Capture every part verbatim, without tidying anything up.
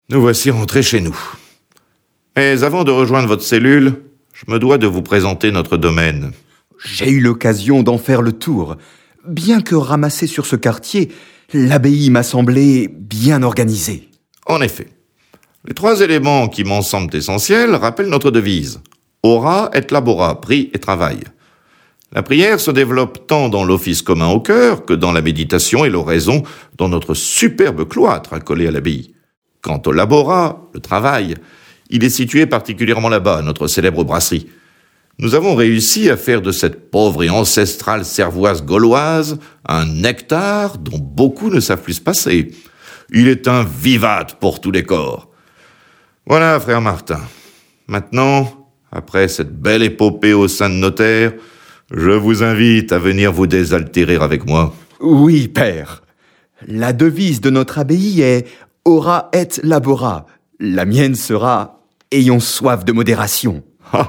Nous voici rentrés chez nous. Mais avant de rejoindre votre cellule, je me dois de vous présenter notre domaine. J'ai eu l'occasion d'en faire le tour. Bien que ramassé sur ce quartier, l'abbaye m'a semblé bien organisée. En effet, les trois éléments qui m'en semblent essentiels rappellent notre devise. Ora et labora, prie et travail. La prière se développe tant dans l'office commun au cœur que dans la méditation et l'oraison dans notre superbe cloître accolé à l'abbaye. Quant au labora, le travail, il est situé particulièrement là-bas, notre célèbre brasserie. Nous avons réussi à faire de cette pauvre et ancestrale cervoise gauloise un nectar dont beaucoup ne savent plus se passer. Il est un vivat pour tous les corps. Voilà, frère Martin. Maintenant, après cette belle épopée au sein de notaire, je vous invite à venir vous désaltérer avec moi. Oui, père. La devise de notre abbaye est « Ora et labora ». La mienne sera « Ayons soif de modération ».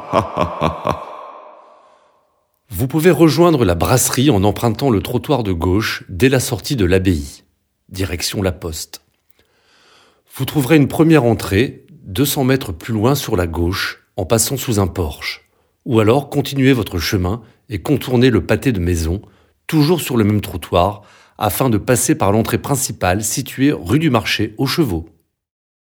Vous pouvez rejoindre la brasserie en empruntant le trottoir de gauche dès la sortie de l'abbaye, direction la Poste. Vous trouverez une première entrée, deux cents mètres plus loin sur la gauche, en passant sous un porche. Ou alors continuez votre chemin et contournez le pâté de maison, toujours sur le même trottoir, afin de passer par l'entrée principale située rue du Marché aux Chevaux.